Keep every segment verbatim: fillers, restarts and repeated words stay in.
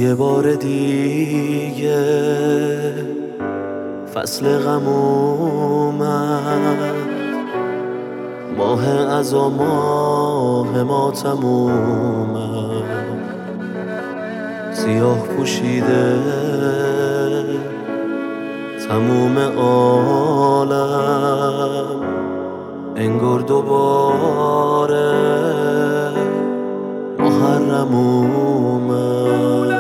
یه بار دیگه فصل غم اومد، ماه عزا ماه ماتم اومد، سیاه پوشیده تموم عالم، انگار دوباره محرم اومد.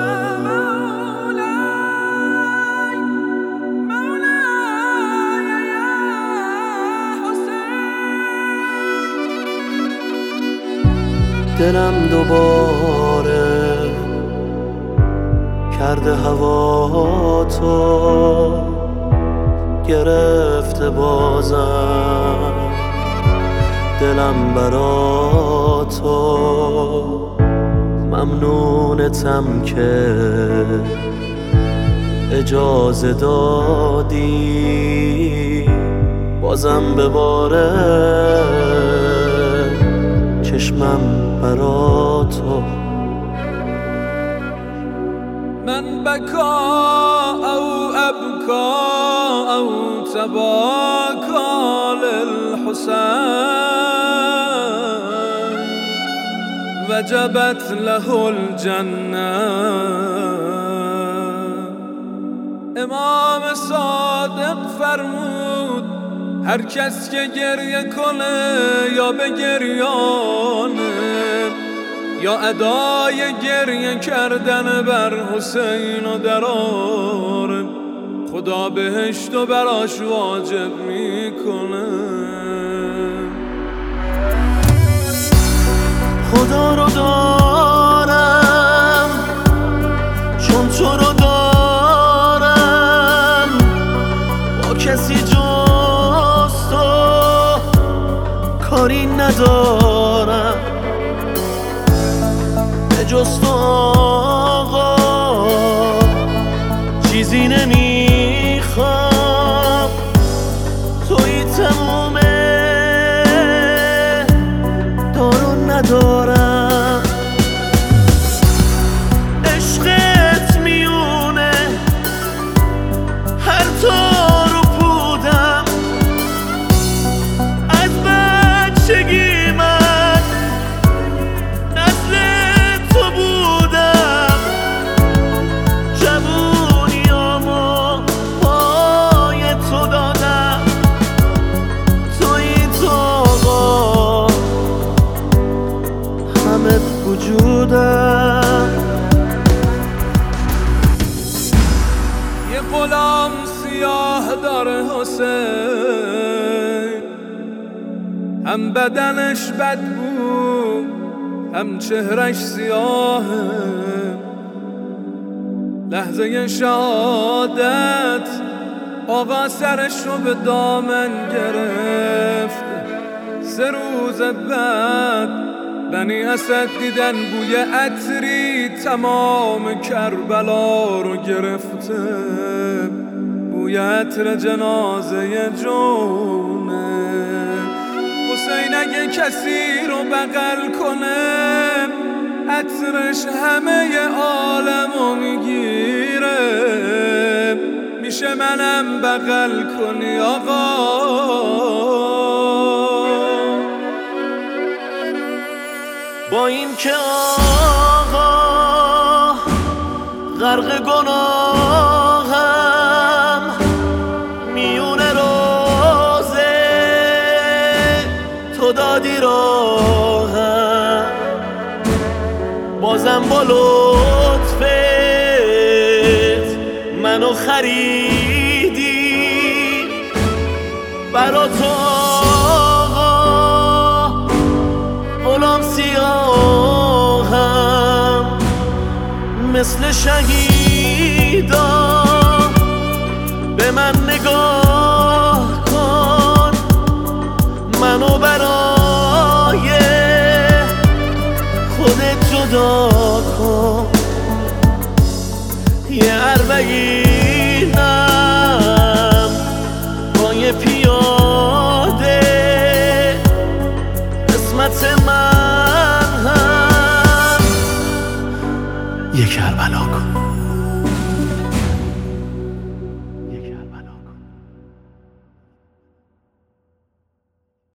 دلم دوباره کرده هوا تو، گرفته بازم دلم برا تو، ممنونتم که اجازه دادی بازم بباره چشمم برا تو. من بکا او ابکا او تباکا للحسین، وجبت له الجنه. امام صادق فرمود هر کس که گریه کنه یا به گریانه یا ادای گریه کردن بر حسین و دراره، خدا بهشتو براش واجب میکنه. خدا رو دارم چون تو رو دارم، با کسی جز تو کاری ندارم، به جز تو آقا چیزی نمیخوام، توی تمومه دارو ندارم. عشقت میونه هر تارو پودم، از بچگی من نسل تو بودم، جوونیامو پای تو دادم، توی تو آقا همه وجودم. یه غلام سیاه داره حسین، هم بدنش بدبو هم چهرش سیاهه، لحظه شهادت آقا سرش رو به دامن گرفت. سه روز بعد بنی اسد دیدن بوی عطری تمام کربلا رو گرفته، بوی عطر جنازه جونه. حسین اگه کسی رو بغل کنه عطرش همه عالمو میگیره، میشه منم بغل کنی آقا؟ با این که آقا غرق گناهم، میونه روزه تو دادی راهم، بازم با لطفت منو خریدی برا تو آقا، غلام سیاهم مثل شهیدا، به من نگاه کن منو برای خودت جدا کن. یه اربعینم با یه پیاده قسمت من هم یه کربلا کن.